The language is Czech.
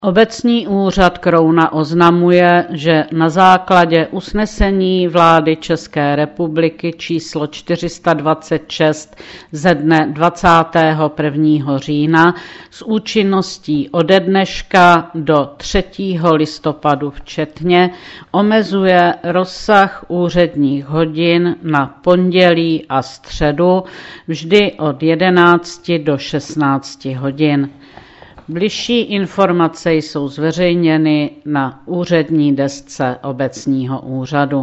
Obecní úřad Krouna oznamuje, že na základě usnesení vlády České republiky číslo 426 ze dne 21. října s účinností ode dneška do 3. listopadu včetně omezuje rozsah úředních hodin na pondělí a středu vždy od 11 do 16 hodin. Bližší informace jsou zveřejněny na úřední desce obecního úřadu.